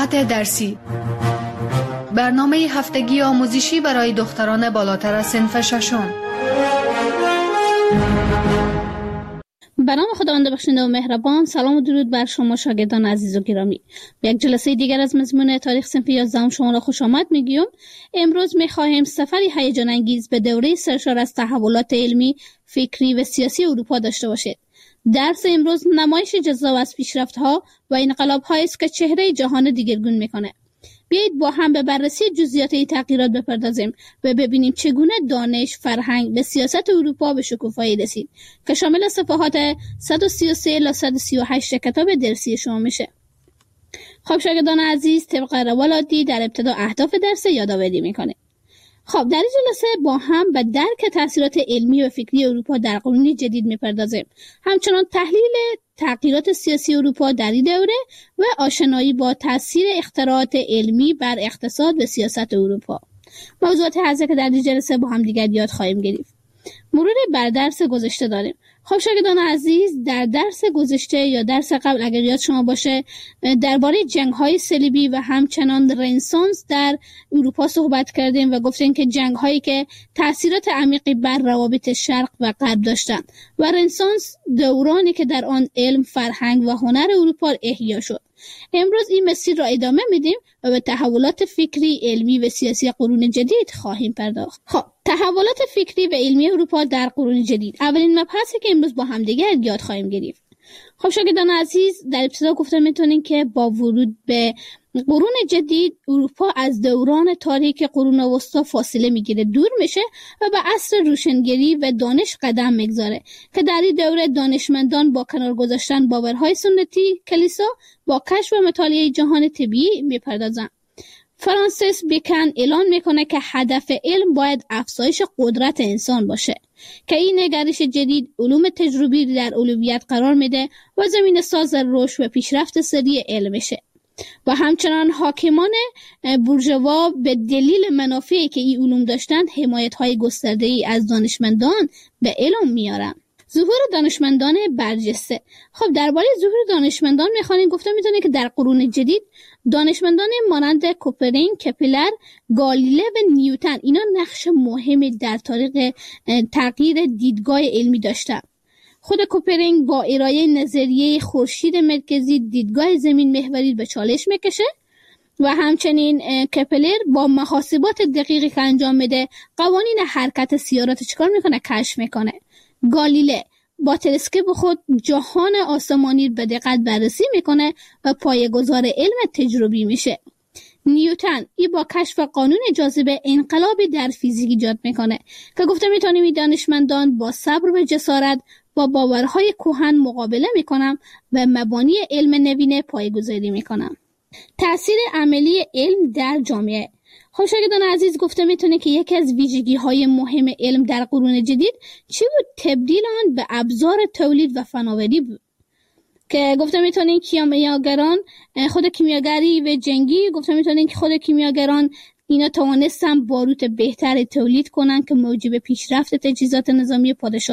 ساعت درسی، برنامه هفتگی آموزشی برای دختران بالاتر از صنف ششم. به نام خداوند بخشنده و مهربان. سلام و درود بر شما شاگردان عزیز و گرامی. به یک جلسه دیگر از مضمون تاریخ صنف 11 شما را خوش آمد میگیم. امروز می‌خواهیم سفری هیجان انگیز به دوره سرشار از تحولات علمی، فکری و سیاسی اروپا داشته باشید. درس امروز نمایش جذاب از پیشرفت‌ها و انقلاب‌هایی است که چهره جهان دیگرگون می‌کنه. بیایید با هم به بررسی جزئیات این تغییرات بپردازیم و ببینیم چگونه دانش، فرهنگ و سیاست اروپا به شکوفایی رسید که شامل صفحات 133 الی 138 کتاب درسی شما میشه. خب شاگردان عزیز، طبق روال عادی در ابتدا اهداف درس یادآوری میکنه. خب در این جلسه با هم به درک تاثیرات علمی و فکری اروپا در قرون جدید میپردازیم. همچنان تحلیل تغییرات سیاسی اروپا در این دوره و آشنایی با تاثیر اختراعات علمی بر اقتصاد و سیاست اروپا. موضوعات حاضر که در این جلسه با هم دیگر یاد خواهیم گرفت. مرور بر درس گذشته داریم. خب شاگردان عزیز، در درس گذشته یا درس قبل اگر یاد شما باشه درباره جنگ‌های صلیبی و همچنان رنسانس در اروپا صحبت کردیم و گفتیم که جنگ‌هایی که تأثیرات عمیقی بر روابط شرق و غرب داشتند و رنسانس دورانی که در آن علم، فرهنگ و هنر اروپا احیا شد. امروز این مسیر را ادامه میدیم و به تحولات فکری، علمی و سیاسی قرون جدید خواهیم پرداخت. خب تحولات فکری و علمی اروپا در قرون جدید اولین مبحثی که امروز با هم دیگر یاد خواهیم گرفت. خب شاگردان عزیز، در ابتدا گفتم میتونین که با ورود به قرون جدید اروپا از دوران تاریک قرون وسطا فاصله میگیره، دور میشه و به عصر روشنگری و دانش قدم میگذاره که در این دوره دانشمندان با کنار گذاشتن باورهای سنتی کلیسا با کشف و مطالعه جهان طبیعی میپردازن. فرانسیس بیکن اعلان میکنه که هدف علم باید افزایش قدرت انسان باشه که این نگرش جدید علوم تجربی در اولویت قرار میده و زمین ساز رشد و پیشرفت سریع علم میشه. و همچنان حاکمان بورژوا به دلیل منافعی که این علوم داشتند حمایت‌های گسترده‌ای از دانشمندان به علم میارن. ظهور دانشمندان برجسته. خب درباره ظهور دانشمندان میخوانیم گفته میتونه که در قرون جدید دانشمندان مانند کوپرینگ، کپلر، گالیله و نیوتن اینا نقش مهمی در طریق تغییر دیدگاه علمی داشتند. خود کوپرینگ با ارائه نظریه خورشید مرکزی دیدگاه زمین محوری به چالش میکشه و همچنین کپلر با محاسبات دقیقی که انجام میده قوانین حرکت سیارات چیکار میکنه؟ کشف میکنه. گالیله با تلسکوپ خود جهان آسمانی به دقت بررسی میکنه و پایه‌گذار علم تجربی میشه. نیوتن ای با کشف قانون جاذبه انقلابی در فیزیک ایجاد میکنه که گفته میتونیم این دانشمندان با صبر و جسارت با باورهای کهن مقابله میکنن و مبانی علم نوین پایه‌گذاری میکنن. تأثیر عملی علم در جامعه. خب شاگردان عزیز، گفته میتونه که یکی از ویژگی‌های مهم علم در قرون جدید چی بود؟ تبدیل آن به ابزار تولید و فناوری بود که گفته میتونین کیمیاگران خود کیمیاگری و جنگی گفته میتونین که خود کیمیاگران اینا توانستن باروت بهتر تولید کنن که موجب پیشرفت تجهیزات نظامی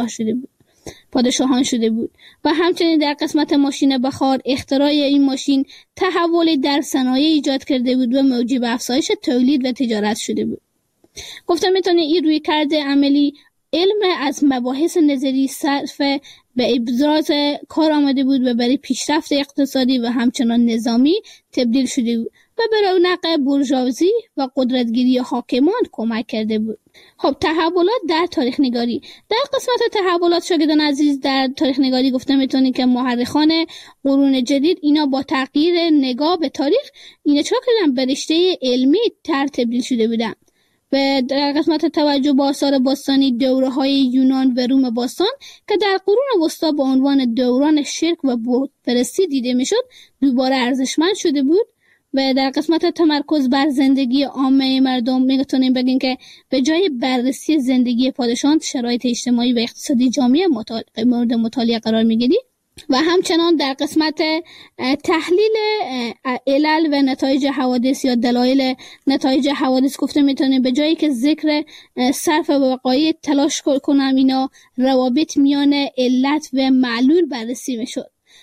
پادشاهان شده بود و همچنین در قسمت ماشین بخار اختراع این ماشین تحول در صنایع ایجاد کرده بود و موجب افزایش تولید و تجارت شده بود. گفتم میتونه این روی کرده عملی علم از مباحث نظری صرف به ابراز کار آمده بود و برای پیشرفت اقتصادی و همچنان نظامی تبدیل شده بود و به رونق بورژوازی و قدرتگیری حاکمان کمک کرده بود. خب تحولات در تاریخ نگاری. در قسمت تحولات شاگردان عزیز در تاریخ نگاری گفته میتونید که مورخان قرون جدید اینا با تغییر نگاه به تاریخ اینا چرا کردن به رشته علمی تبدیل شده بودن و در قسمت توجه به آثار باستانی دوره‌های یونان و روم باستان که در قرون وسطا به عنوان دوران شرک و بتپرستی دیده میشد دوباره ارزشمند شده بود و در قسمت تمرکز بر زندگی عامه مردم میتونیم بگیم که به جای بررسی زندگی پادشاهان شرایط اجتماعی و اقتصادی جامعه مورد مطالعه قرار میگیرد و همچنان در قسمت تحلیل علل و نتایج حوادث یا دلایل نتایج حوادث گفته میتونیم به جایی که ذکر صرف و وقایع تلاش کنم اینا روابط میان علت و معلول بررسی میشد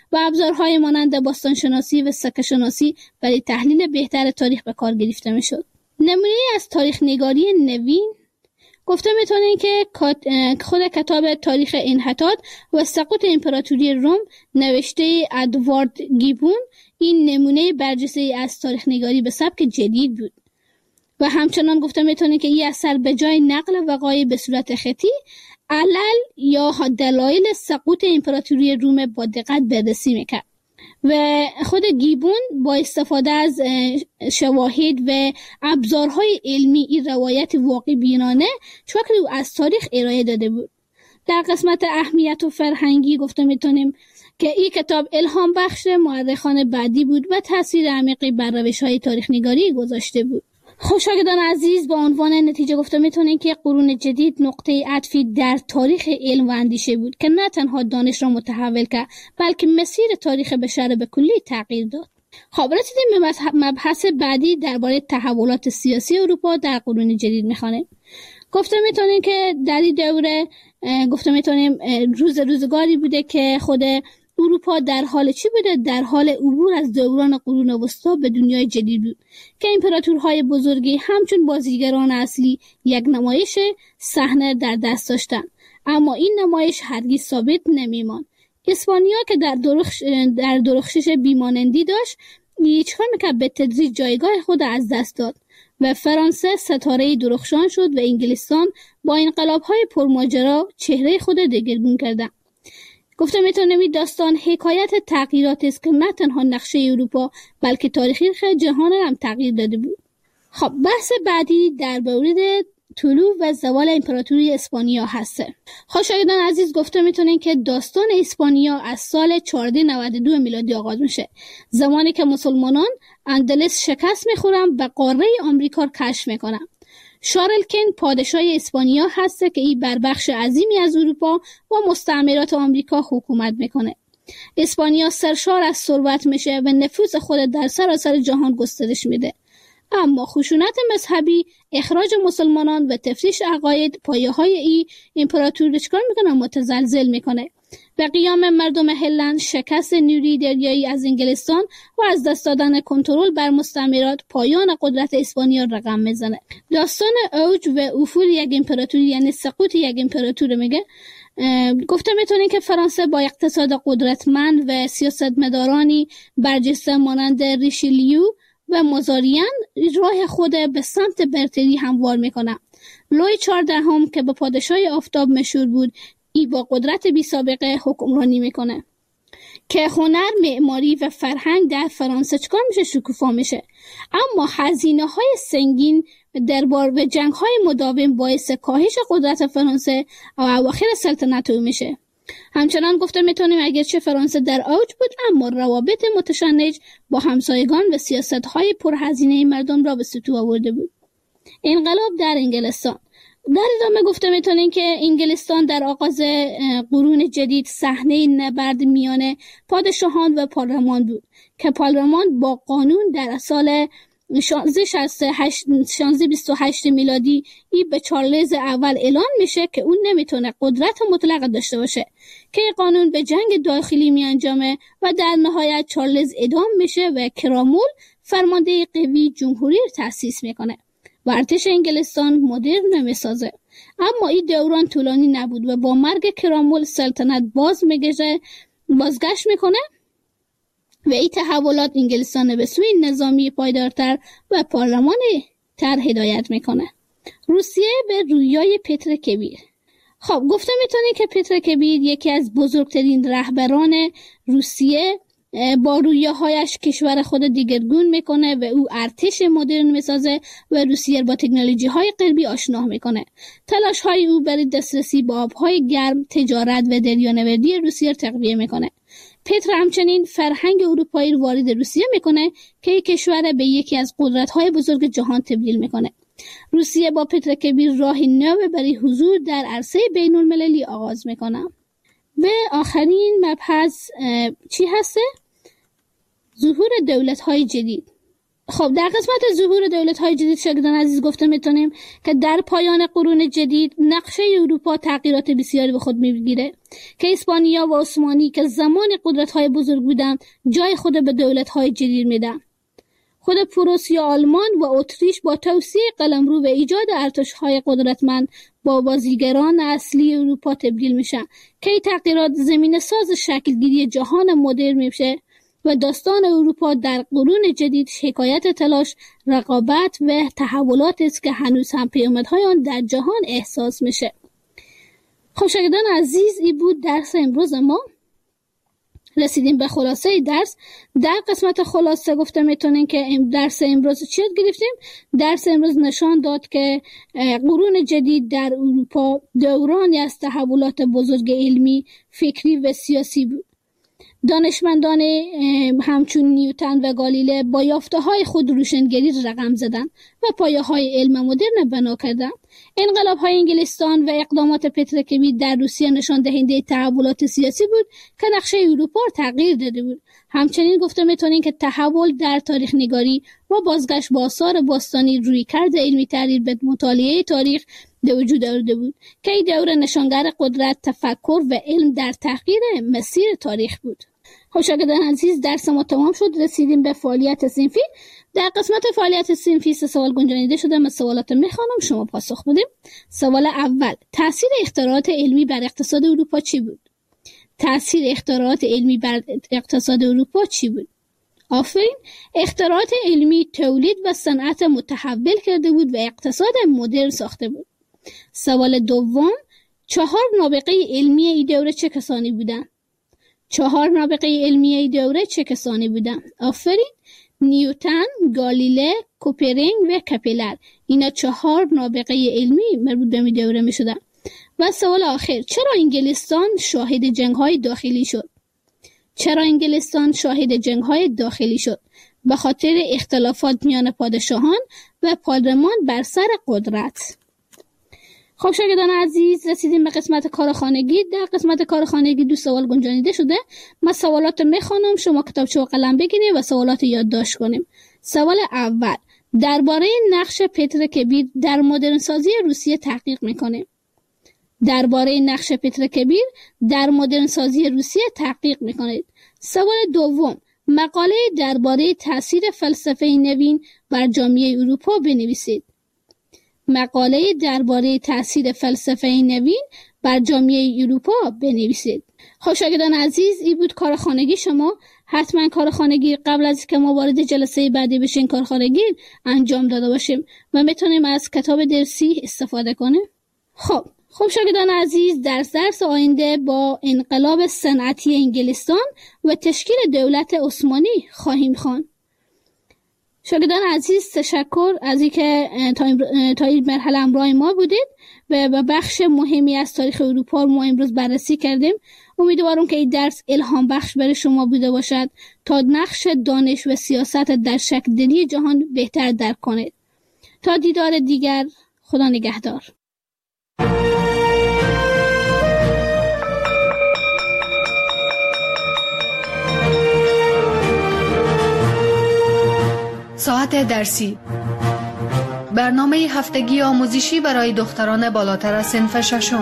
و ابزارهای مانند باستانشناسی و سکه‌شناسی برای تحلیل بهتر تاریخ به کار گرفته میشد. نمونه از تاریخ نگاری نوین گفته میتونیم که خود کتاب تاریخ انحطاط و سقوط امپراتوری روم نوشته ادوارد گیبون این نمونه برجسته از تاریخ نگاری به سبک جدید بود. و همچنان گفته میتونیم که این اثر به جای نقل وقایع به صورت خطی علل یا دلایل سقوط امپراتوری روم با دقت بررسی میکرد و خود گیبون با استفاده از شواهد و ابزارهای علمی این روایت واقع بینانه شکلی از تاریخ ارائه داده بود. در قسمت اهمیت و فرهنگی گفته میتونیم که این کتاب الهام بخش مورخان بعدی بود و تاثیر عمیقی بر روش‌های تاریخ نگاری گذاشته بود. شاگردان عزیز، با عنوان نتیجه گفته میتونیم که قرون جدید نقطه عطفی در تاریخ علم و اندیشه بود که نه تنها دانش را متحول کرد بلکه مسیر تاریخ بشر به کلی تغییر داد. خب رسیدیم به مبحث بعدی درباره تحولات سیاسی اروپا در قرون جدید میخوانیم. گفته میتونیم که در این دوره گفته میتونیم روزگاری بوده که خود اروپا در حال چی بوده؟ در حال عبور از دوران قرون وسطا به دنیای جدید بود که امپراتورهای بزرگی همچون بازیگران اصلی یک نمایش صحنه در دست داشتند، اما این نمایش هرگز ثابت نمیماند. اسپانیا که در درخشش بیمانندی داشت چیکار میکرد؟ به تدریج جایگاه خود از دست داد و فرانسه ستاره درخشان شد و انگلستان با انقلاب‌های پرماجرا چهره خود دگرگون کردند. گفته میتونیم این داستان حکایت تغییرات است که نه تنها نقشه اروپا بلکه تاریخ جهان هم تغییر داده بود. خب بحث بعدی در مورد طلوع و زوال امپراتوری اسپانیا هسته. شاگردان عزیز، گفته میتونیم که داستان اسپانیا از سال 1492 میلادی آغاز میشه، زمانی که مسلمانان اندلس شکست میخورن و قاره آمریکا رو کشف میکنن. شارلکن پادشاه اسپانیا هسته که این بر بخش عظیمی از اروپا و مستعمرات آمریکا حکومت میکنه. اسپانیا سرشار از ثروت میشه و نفوذ خود در سراسر جهان گسترش میده، اما خشونت مذهبی، اخراج مسلمانان و تفریش عقاید پایه‌های این امپراتوری چیکار میکنه؟ متزلزل میکنه و قیام مردم هلند، شکست نیروی دریایی از انگلستان و از دست دادن کنترل بر مستعمرات پایان قدرت اسپانیا رقم میزنه. داستان اوج و افول یک امپراتوری یعنی سقوط یک امپراتوری میگه. گفته میتونیم که فرانسه با اقتصاد قدرتمند و سیاستمدارانی برجسته مانند ریشلیو و مازاریان راه خود به سمت برتری هموار میکنه. لوی 14 که به پادشاه آفتاب مشهور بود، ای با قدرت بی سابقه حکمرانی میکنه که هنر، معماری و فرهنگ در فرانسه چکار میشه؟ شکوفا میشه. اما هزینه های سنگین دربار و جنگ های مداوم باعث کاهش قدرت فرانسه و اواخر سلطنت او میشه. همچنان گفته میتونیم اگرچه فرانسه در اوج بود، اما روابط متشنج با همسایگان و سیاست های پرهزینه مردم را به سطوح آورده بود. انقلاب در انگلستان. در ادامه گفته میتونیم که انگلستان در آغاز قرون جدید صحنه نبرد میان پادشاهان و پارلمان بود که پارلمان با قانون در سال 1628 میلادی به چارلز اول اعلان میشه که اون نمیتونه قدرت مطلق داشته باشه که قانون به جنگ داخلی می انجامه و در نهایت چارلز اعدام میشه و کرامول فرمانده قوی جمهوری تأسیس میکنه و ارتش انگلستان مدرن میسازه. اما این دوران طولانی نبود و با مرگ کرامول سلطنت بازگشت میکنه و این تحولات انگلستان به سوی نظامی پایدارتر و پارلمانی تر هدایت میکنه. روسیه به رویای پتر کبیر. خب گفته میتونی که پتر کبیر یکی از بزرگترین رهبران روسیه با رویاهایش کشور خود دیگرگون میکنه و او ارتش مدرن میسازه و روسیه با تکنولوژی های غربی آشنا میکنه. تلاش های او برای دسترسی به آبهای گرم، تجارت و دریانوردی روسیه تقویه میکنه. پتر همچنین فرهنگ اروپایی رو وارد روسیه میکنه که یک کشور به یکی از قدرت‌های بزرگ جهان تبدیل میکنه. روسیه با پتر کبیر راهی نو برای حضور در عرصه بین‌المللی آغاز میکنه. و آخرین مبحث چی هسته؟ ظهور دولت‌های جدید. خب در قسمت ظهور دولت‌های جدید شاگردان عزیز گفته میتونیم که در پایان قرون جدید نقشه اروپا تغییرات بسیاری به خود میگیره که اسپانیا و عثمانی که زمان قدرت‌های بزرگ بودن جای خود به دولت‌های جدید میدن. خود پروسیا، آلمان و اتریش با توسعه قلمرو و ایجاد ارتش‌های قدرتمند با بازیگران اصلی اروپا تبدیل میشن که این تغییرات زمینه ساز شکلگیری جهان مدرن میشه و داستان اروپا در قرون جدید حکایت تلاش، رقابت و تحولاتی است که هنوز هم پیامدهای آن در جهان احساس میشه. خب شاگردان عزیز، این بود درس امروز ما. رسیدیم به خلاصه درس. در قسمت خلاصه گفته میتونین که درس امروز چی یاد گرفتیم؟ درس امروز نشان داد که قرون جدید در اروپا دورانی از تحولات بزرگ علمی، فکری و سیاسی بود. دانشمندان همچون نیوتن و گالیله با یافته‌های خود روشنگری رقم زدند و پایه‌های علم مدرن بنا کردند. انقلاب‌های انگلستان و اقدامات پتر کبیر در روسیه نشان دهنده تحولات سیاسی بود که نقشه اروپا را تغییر داده بود. همچنین گفته میتونیم که تحول در تاریخ نگاری و بازگشت به آثار باستانی رویکرد علمی تحلیل به مطالعه تاریخ به وجود آورده بود که این دوره نشانگر قدرت، تفکر و علم در تغییر مسیر تاریخ بود. خب شاگردان عزیز، درس ما تمام شد. رسیدیم به فعالیت صنفی. در قسمت فعالیت صنفی 3 سوال گنجانیده شده. من سوالات میخوانم، شما پاسخ بدیم. سوال اول: تأثیر اختراعات علمی بر اقتصاد اروپا چی بود؟ تأثیر اختراعات علمی بر اقتصاد اروپا چی بود؟ آفرین. اختراعات علمی تولید و صنعت متحول کرده بود و اقتصاد مدرن ساخته بود. سوال دوم: 4 نابغه علمی این دوره چه کسانی بودند؟ 4 نابغه علمی این دوره چه کسانی بودند؟ آفرین. نیوتن، گالیله، کوپرینگ و کپلر. اینا 4 نابغه علمی مربوط به این دوره می شدن. و سوال آخر: چرا انگلستان شاهد جنگ‌های داخلی شد؟ چرا انگلستان شاهد جنگ‌های داخلی شد؟ به خاطر اختلافات میان پادشاهان و پارلمان بر سر قدرت. خب شاگردان عزیز، رسیدیم به قسمت کارخانگی. در قسمت کارخانگی 2 سوال گنجانیده شده. من سوالات میخوانم، شما کتابچه و قلم بگیرید و سوالات یادداشت کنیم. سوال اول: درباره نقش پتر کبیر در مدرن سازی روسیه تحقیق میکنه. درباره نقش پتر کبیر در مدرن سازی روسیه تحقیق میکنید. سوال دوم: مقاله درباره تاثیر فلسفه نوین بر جامعه اروپا بنویسید. مقاله درباره تاثیر فلسفه نوین بر جامعه اروپا بنویسید. خب شاگردان عزیز، این بود کارخانگی شما. حتما کارخانگی قبل از که ما وارد جلسه بعدی بشیم کارخانگی انجام داده باشیم و میتونیم از کتاب درسی استفاده کنیم. خب شاگردان عزیز، درس آینده با انقلاب صنعتی انگلستان و تشکیل دولت عثمانی خواهیم خواند. شاگردان عزیز، تشکر از اینکه تا این مرحله همراه ما بودید و به بخش مهمی از تاریخ اروپا ما امروز بررسی کردیم. امیدوارم که این درس الهام بخش برای شما بوده باشد تا نقش دانش و سیاست در شکل دهی جهان بهتر درک کنید. تا دیدار دیگر، خدا نگهدار. ساعت درسی، برنامه هفتگی آموزشی برای دختران بالاتر از صنف 6.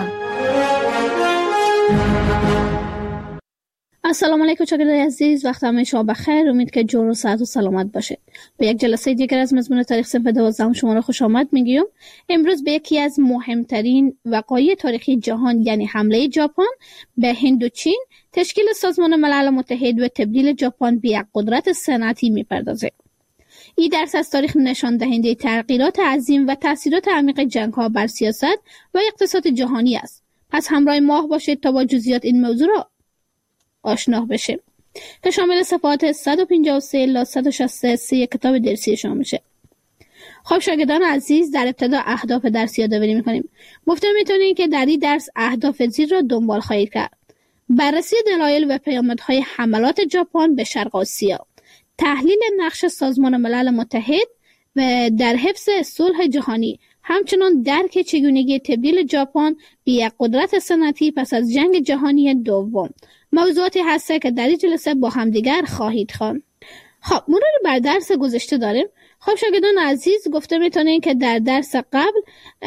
السلام علیکم شاگردان عزیز، وقت همه شما بخیر. امید که جور و صحت و سلامت باشید. به یک جلسه دیگر از مضمون تاریخ صنف 12 شما را خوش آمد میگیم. امروز به یکی از مهمترین وقایع تاریخی جهان، یعنی حمله ژاپن به هند و چین، تشکیل سازمان ملل متحد و تبدیل ژاپن به یک قدرت صنعتی میپردازه. این درس از تاریخ نشان دهنده تغییرات عظیم و تأثیرات عمیق جنگ‌ها بر سیاست و اقتصاد جهانی است. پس همراه ما باشید تا با جزئیات این موضوع را آشنا بشیم که شامل صفحات 153 تا 163 کتاب درسی شما میشه. خب شاگردان عزیز، در ابتدا اهداف درس یادآوری می‌کنیم. گفته می‌تونیم که در این درس اهداف زیر را دنبال خواهید کرد: بررسی دلایل و پیامدهای حملات ژاپن به شرق آسیا، تحلیل نقش سازمان ملل متحد و در حفظ صلح جهانی، همچنین درک چگونگی تبدیل ژاپن به یک قدرت صنعتی پس از جنگ جهانی دوم. موضوعاتی هست که در این جلسه با همدیگر خواهید خواند. خب مرور بر درس گذشته داریم. خب شاگردان عزیز، گفته میتونین که در درس قبل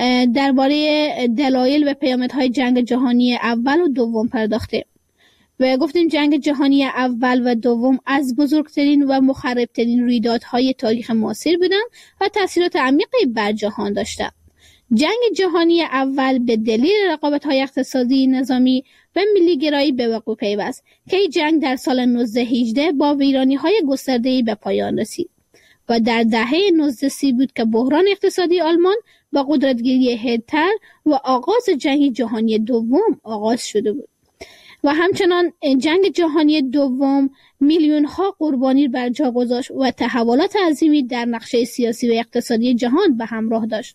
درباره دلایل و پیامدهای جنگ جهانی اول و دوم پرداختیم و گفتیم جنگ جهانی اول و دوم از بزرگترین و مخربترین رویدادهای تاریخ معاصر بودند و تاثیرات عمیقی بر جهان داشتند. جنگ جهانی اول به دلیل رقابت‌های اقتصادی، نظامی و ملی‌گرایی به وقوع پیوست که این جنگ در سال 1918 با ویرانی‌های گسترده‌ای به پایان رسید و در دهه 1930 بود که بحران اقتصادی آلمان با قدرتگیری هیتلر و آغاز جنگ جهانی دوم آغاز شده بود. و همچنان جنگ جهانی دوم میلیون‌ها قربانی بر جا گذاشت و تحولات عظیمی در نقشه سیاسی و اقتصادی جهان به همراه داشت.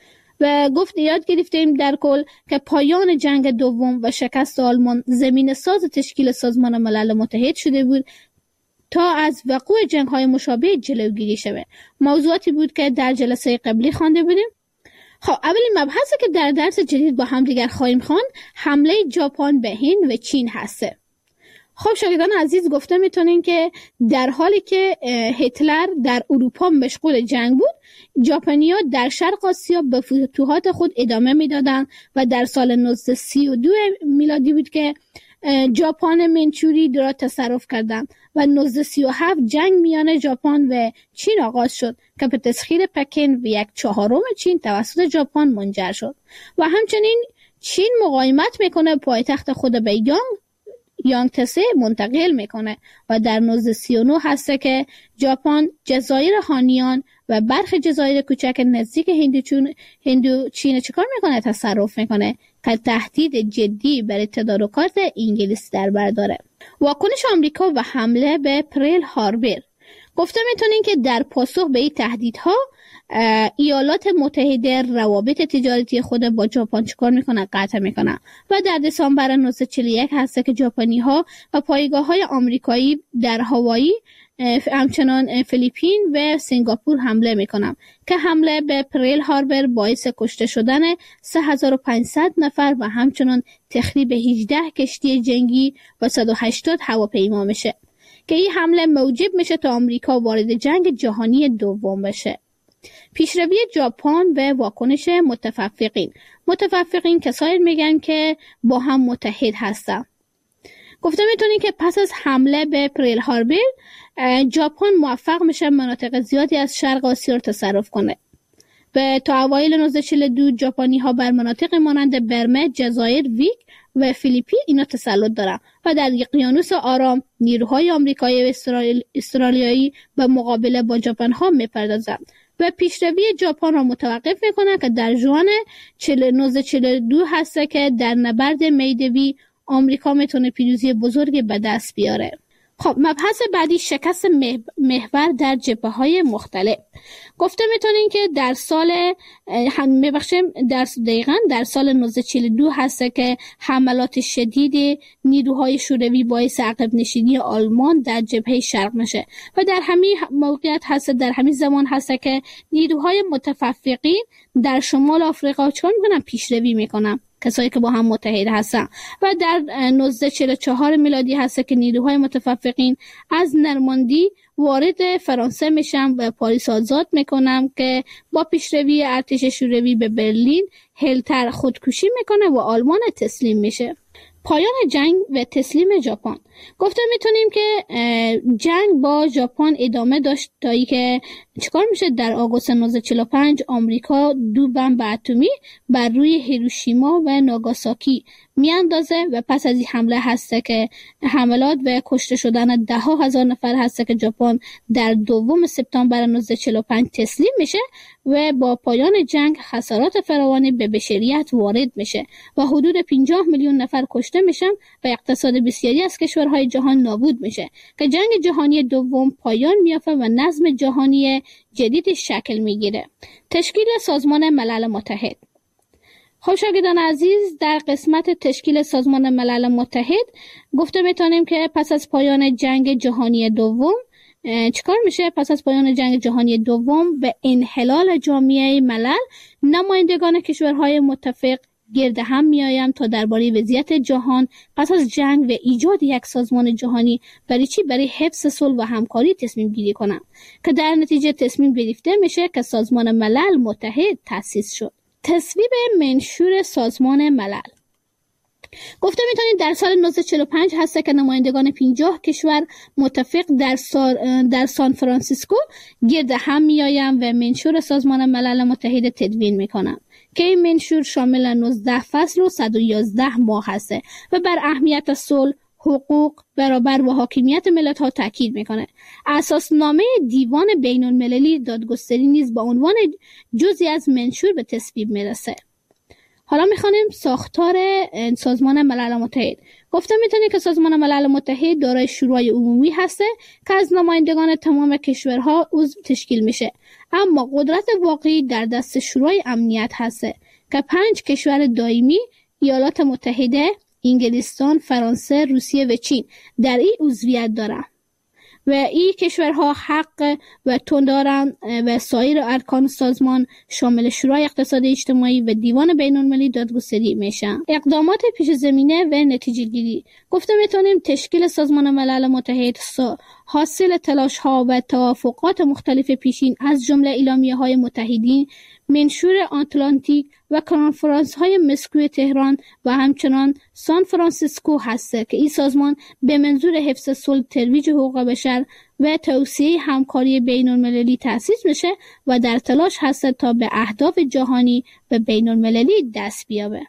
و یاد گرفتیم در کل که پایان جنگ دوم و شکست آلمان زمین ساز تشکیل سازمان ملل متحد شده بود تا از وقوع جنگ‌های مشابه جلوگیری شود. موضوعاتی بود که در جلسه قبلی خوانده بودیم. خب اولین مبحثی که در درس جدید با هم دیگر خواهیم خواند حمله ژاپن به هند و چین هسته. خب شاگردان عزیز، گفته میتونین که در حالی که هیتلر در اروپا مشغول جنگ بود، ژاپنی‌ها در شرق آسیا به فتوحات خود ادامه میدادند و در سال 1932 میلادی بود که ژاپن منچوری را تصرف کردند و 1937 جنگ میان ژاپن و چین آغاز شد که به تسخیر پکن و 1/4 چین توسط ژاپن منجر شد و همچنین چین مقاومت میکنه، پایتخت خود به یانگتسه منتقل میکنه و در 1939 هسته که ژاپن جزایر هانیان و برخی جزایر کوچک نزدیک هندوچین چیکار میکنه؟ تصرف میکنه که تهدید جدی برای تدارکات انگلیس در بر داره. واکنش آمریکا و حمله به پرل هاربر. گفته میتونین که در پاسخ به این تهدیدها ایالات متحده روابط تجارتی خود با ژاپن چیکار میکنن؟ قطع میکنن و در دسامبر 1941 هست که ژاپنی‌ها و پایگاه‌های آمریکایی در هاوایی، همچنان فیلیپین و سنگاپور حمله میکنن که حمله به پرل هاربر باعث کشته شدن 3500 نفر و همچنان تخریب 18 کشتی جنگی و 180 هواپیما میشه که این حمله موجب میشه تا آمریکا وارد جنگ جهانی دوم بشه. پیشروی ژاپن و واکنش متفقین کسایی میگن که با هم متحد هستن. گفته میتونین که پس از حمله به پرل هاربر ژاپن موفق میشه مناطق زیادی از شرق آسیا رو تصرف کنه و تا اوایل 1942 ژاپنی ها بر مناطق مانند برمه، جزایر ویک و فیلیپین اینا تسلط دارن و در اقیانوس آرام نیروهای آمریکایی و استرالیایی به مقابله با ژاپن ها میپردازن و پیشروی ژاپن را متوقف میکنه که در ژوئن 1942 هسته که در نبرد میدوی آمریکا میتونه پیروزی بزرگی به دست بیاره. خب مبحث بعدی شکست محور در جبهه‌های مختلف. گفته میتونین که در سال در سال 1942 هست که حملات شدید نیروهای شوروی باعث عقب نشینی آلمان در جبهه شرق میشه و در همین موقعیت هست، در همین زمان هست که نیروهای متفقین در شمال آفریقا چون میکنن؟ پیشروی میکنن، کسایی که با هم متحد هستن و در 1944 میلادی هست که نیروهای متفقین از نرماندی وارد فرانسه میشن و پاریس آزاد میکنن که با پیشروی ارتش شوروی به برلین هیتلر خودکشی میکنه و آلمان تسلیم میشه. پایان جنگ و تسلیم ژاپن. گفته میتونیم که جنگ با ژاپن ادامه داشت تا اینکه چیکار میشه؟ در آگوست 1945 آمریکا 2 بمب اتمی بر روی هیروشیما و ناگاساکی میاندازه و پس از این حمله هسته که حملات و کشته شدن 10,000 نفر هسته که ژاپن در 2 سپتامبر 1945 تسلیم میشه و با پایان جنگ خسارات فراوانی به بشریت وارد میشه و حدود 50 میلیون نفر کشته میشن و اقتصاد بسیاری از کشورهای جهان نابود میشه که جنگ جهانی دوم پایان میافته و نظم جهانی جدید شکل میگیره. تشکیل سازمان ملل متحد. خب شاگردان عزیز، در قسمت تشکیل سازمان ملل متحد گفته میتونیم که پس از پایان جنگ جهانی دوم چیکار میشه؟ پس از پایان جنگ جهانی دوم و انحلال جامعه ملل، نمایندگان کشورهای متفق گرد هم میآیم تا درباره وضعیت جهان پس از جنگ و ایجاد یک سازمان جهانی برای حفظ صلح و همکاری تصمیم گیری کنم که در نتیجه تصمیم گرفته میشه که سازمان ملل متحد تأسیس شد. تصویب منشور سازمان ملل گفته میتونید در سال 1945 هست که نمایندگان 50 کشور متفق در سان فرانسیسکو گرد هم میآیند و منشور سازمان ملل متحد تدوین میکنن که این منشور شامل 19 فصل و 111 ماه هست و بر اهمیت صلح، حقوق، برابر و حاکمیت ملت‌ها تاکید میکنه. اساسنامه دیوان بین المللی دادگستری نیز با عنوان جزئی از منشور به تصویب میرسه. حالا میخوانیم ساختار سازمان ملل متحد. گفته میتونیم که سازمان ملل متحد دارای شورای عمومی هسته که از نمایندگان تمام کشورها عضو تشکیل میشه، اما قدرت واقعی در دست شورای امنیت هسته که 5 کشور دائمی، ایالات متحده، انگلستان، فرانسه، روسیه و چین در این عضویت دارند و این کشورها حق و تون دارند و سایر ارکان سازمان شامل شورای اقتصاد اجتماعی و دیوان بین المللی دادگستری میشن. اقدامات پیش زمینه و نتیجه گیری. گفته میتونیم تشکیل سازمان ملل متحد حاصل تلاش ها و توافقات مختلف پیشین از جمله اعلامیه های متحدین، منشور آتلانتیک و کنفرانس های مسکو تهران و همچنان سان فرانسیسکو هست که این سازمان به منظور حفظ صلح، ترویج حقوق بشر و توسعه همکاری بین المللی تأسیس میشه و در تلاش هست تا به اهداف جهانی و بین المللی دست بیابه.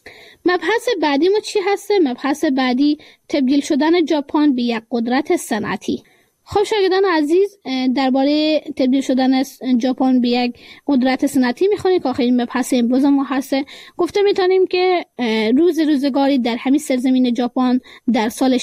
مبحث بعدی ما چی هست؟ مبحث بعدی تبدیل شدن ژاپن به یک قدرت صنعتی. خب شاگردان عزیز، درباره تبدیل شدن ژاپن به یک قدرت صنعتی میخونیم که آخرین مبحث امروز ما هست. گفته میتونیم که روزگاری در همین سرزمین ژاپن در سال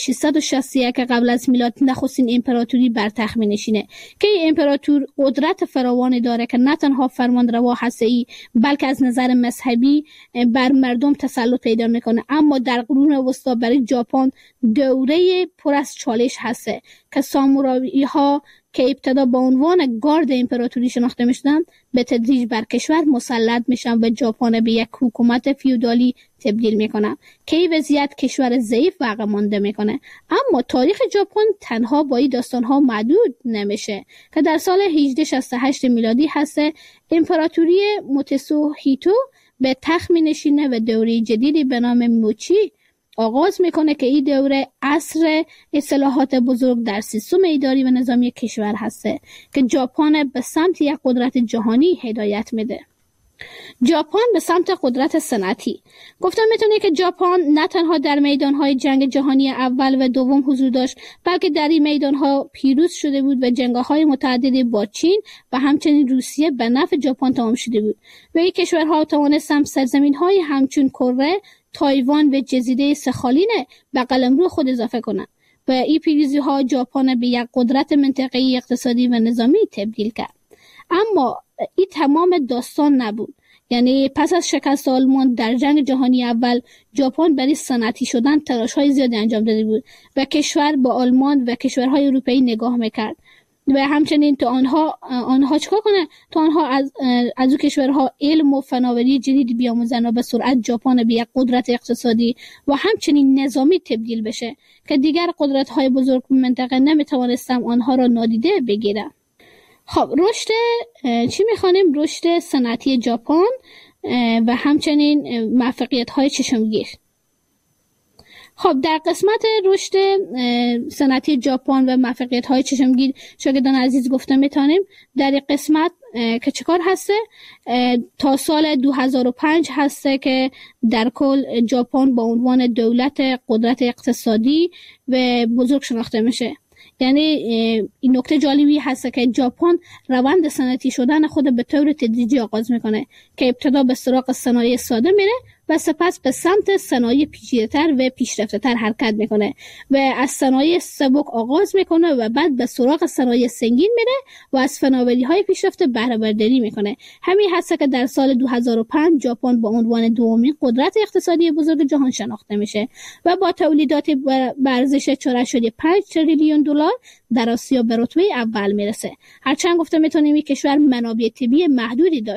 661 قبل از میلاد نخستین امپراتوری بر تخت می‌نشینه که این امپراتور قدرت فراوانی داره که نه تنها فرمانروا هستی بلکه از نظر مذهبی بر مردم تسلط پیدا میکنه. اما در قرون وسطا برای ژاپن دوره پر از چالش هست که سامورایی ها که ابتدا با عنوان گارد امپراتوری شناخته میشدند به تدریج بر کشور مسلط میشن و ژاپن به یک حکومت فیودالی تبدیل میکنن که این وضعیت کشور ضعیف و عقب مانده میکنه. اما تاریخ ژاپن تنها با این داستانها محدود نمیشه که در سال 1868 میلادی هست امپراتوری موتسوهیتو به تخت مینشینه و دوره جدیدی به نام موچی آغاز میکنه که این دوره عصر اصلاحات بزرگ در سیستم اداری و نظامی کشور هسته که ژاپن به سمت یک قدرت جهانی هدایت میده. ژاپن به سمت قدرت صنعتی. گفتم میتونه که ژاپن نه تنها در میدانهای جنگ جهانی اول و دوم حضور داشت بلکه در این میدانها پیروز شده بود و جنگ‌های متعددی با چین و همچنین روسیه به نفع ژاپن تمام شده بود و این کشورها توانستند سرزمین‌های همچون کره، تایوان و جزیره سخالین به قلمرو خود اضافه کنند و این پیروزی‌ها ژاپن به یک قدرت منطقه‌ای اقتصادی و نظامی تبدیل کرد. اما این تمام داستان نبود. یعنی پس از شکست آلمان در جنگ جهانی اول ژاپن برای صنعتی شدن تلاش‌های زیادی انجام داده بود و کشور با آلمان و کشورهای اروپایی نگاه می‌کرد و همچنین تا آنها چیکار کنه؟ تا آنها از اون کشورها علم و فناوری جدید بیاموزن و به سرعت ژاپن به یک قدرت اقتصادی و همچنین نظامی تبدیل بشه که دیگر قدرت‌های بزرگ منطقه نمی‌توانستند آنها را نادیده بگیرند. خب رشد چی می‌خوانیم؟ رشد صنعتی ژاپن و همچنین موفقیت‌های چشمگیر. خب در قسمت رشد صنعتی ژاپن و موفقیت‌های چشمگیر شاگردان عزیز گفته میتونیم در این قسمت که چیکار هسته تا سال 2005 هسته که در کل ژاپن با عنوان دولت قدرت اقتصادی و بزرگ شناخته میشه. یعنی این نکته جالبی هست که ژاپن روند صنعتی شدن خود به طور تدریجی آغاز میکنه که ابتدا به سراغ صنایع ساده میره و سپس به سمت صنایع پیچیده‌تر و پیشرفته‌تر حرکت میکنه و از صنایع سبک آغاز میکنه و بعد به سراغ صنایع سنگین میره و از فناوری‌های پیشرفته بهره برداری میکنه. همین هست که در سال 2005 ژاپن با عنوان دومین قدرت اقتصادی بزرگ جهان شناخته میشه و با تولیدات به ارزش 4.5 تریلیون دلار در آسیا به رتبه اول میرسه. هرچند گفته میتونیم این کشور منابع طبیعی محدودی داشت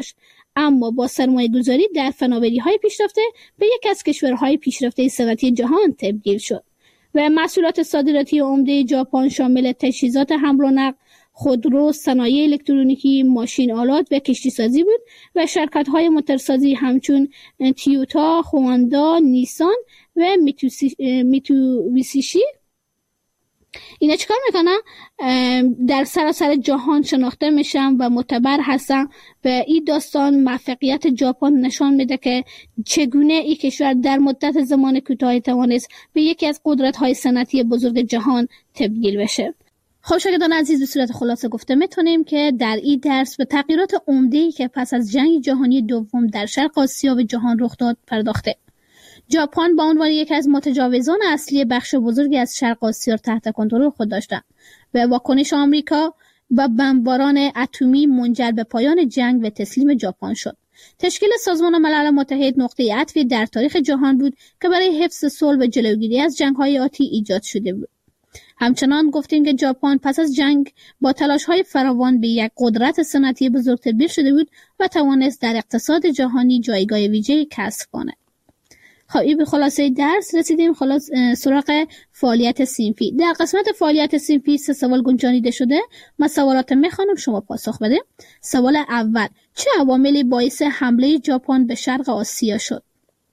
اما با سرمایه گذاری در فناوری های پیشرفته به یکی از کشورهای پیشرفته صنعتی جهان تبدیل شد و محصولات صادراتی عمده ژاپن شامل تجهیزات حمل و نقل، خودرو، صنایع الکترونیکی، ماشین آلات و کشتی سازی بود و شرکت‌های موتورسازی همچون تویوتا، هوندا، نیسان و میتسوبیشی اینا چیکار میکنن؟ در سراسر جهان شناخته میشن و معتبر هستن و این داستان موفقیت ژاپن نشان میده که چگونه این کشور در مدت زمان کوتاهی توانست به یکی از قدرت‌های صنعتی بزرگ جهان تبدیل بشه. خب شاگردان عزیز، به صورت خلاصه گفته میتونیم که در این درس به تغییرات عمده‌ای که پس از جنگ جهانی دوم در شرق آسیا و جهان رخ داد پرداخته. ژاپن با عنوان یکی از متجاوزان اصلی بخش بزرگی از شرق آسیا تحت کنترل خود داشتند و واکنش آمریکا و بمباران اتمی منجر به پایان جنگ و تسلیم ژاپن شد. تشکیل سازمان ملل متحد نقطه عطفی در تاریخ جهان بود که برای حفظ صلح و جلوگیری از جنگ‌های آتی ایجاد شده بود. همچنان گفتیم که ژاپن پس از جنگ با تلاش‌های فراوان به یک قدرت صنعتی بزرگ تبدیل شده بود و توانست در اقتصاد جهانی جایگاه ویژه‌ای کسب کند. خب این به خلاصه درس رسیدیم. سراغ فعالیت صنفی. در قسمت فعالیت صنفی 3 سوال گنجانیده شده. من سوالات میخوانم، شما پاسخ بده. سوال اول: چه عواملی باعث حمله ژاپن به شرق آسیا شد؟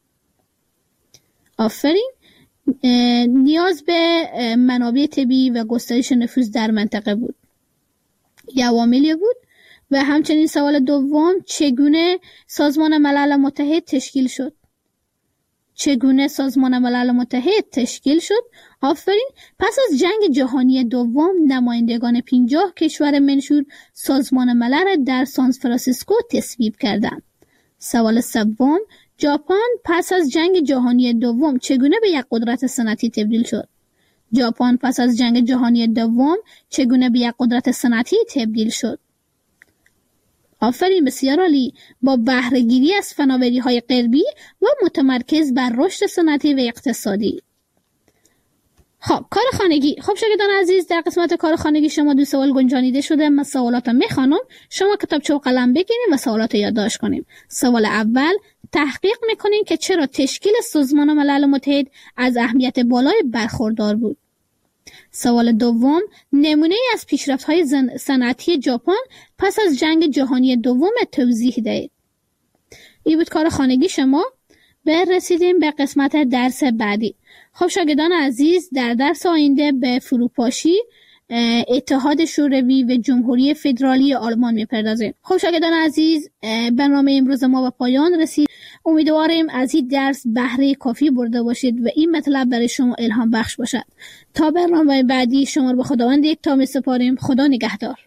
آفرین. نیاز به منابع طبیعی و گسترش نفوذ در منطقه بود. یه عواملی بود. و همچنین سوال دوم: چگونه سازمان ملل متحد تشکیل شد؟ چگونه سازمان ملل متحد تشکیل شد؟ آفرین. پس از جنگ جهانی دوم نمایندگان 50 کشور منشور سازمان ملل در سان فرانسیسکو تصویب کردند. سوال سوم: ژاپن پس از جنگ جهانی دوم چگونه به یک قدرت صنعتی تبدیل شد؟ ژاپن پس از جنگ جهانی دوم چگونه به یک قدرت صنعتی تبدیل شد؟ آفرین، بسیار عالی. با بهره گیری از فناوری‌های غربی و متمرکز بر رشد صنعتی و اقتصادی. خب کار خانگی. خب شاگردان عزیز، در قسمت کار خانگی شما 2 سوال گنجانیده شده. من سوالات رو میخوانم، شما کتابچه و قلم بگیرید و سوالات رو یادداشت کنیم. سوال اول: تحقیق میکنین که چرا تشکیل سازمان ملل متحد از اهمیت بالای برخوردار بود. سوال دوم: نمونه از پیشرفت‌های صنعتی ژاپن پس از جنگ جهانی دوم توضیح دهید. این بود کار خانگی شما. رسیدیم به قسمت درس بعدی. خب شاگردان عزیز، در درس آینده به فروپاشی اتحاد شوروی و جمهوری فدرالی آلمان میپردازیم. خب شاگردان عزیز، برنامه امروز ما به پایان رسید. امیدواریم از این درس بهره کافی برده باشید و این مطلب برای شما الهام بخش باشد. تا برنامه بعدی شما رو به خداوند یکتا میسپاریم. خدا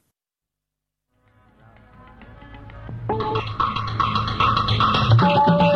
نگهدار.